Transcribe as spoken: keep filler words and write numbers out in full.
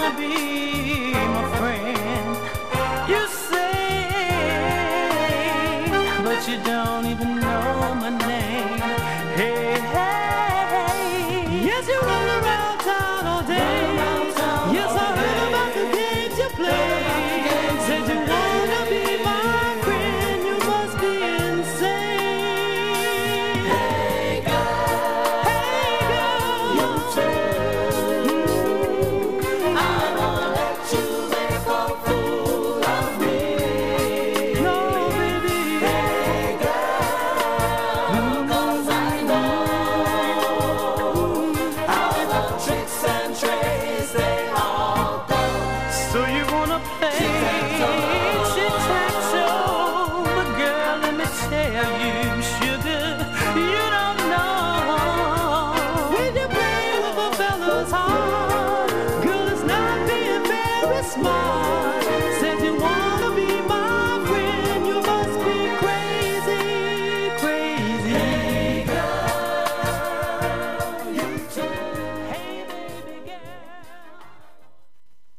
to be my friend. You say, but you don't even know my name. Hey, hey, yes you will.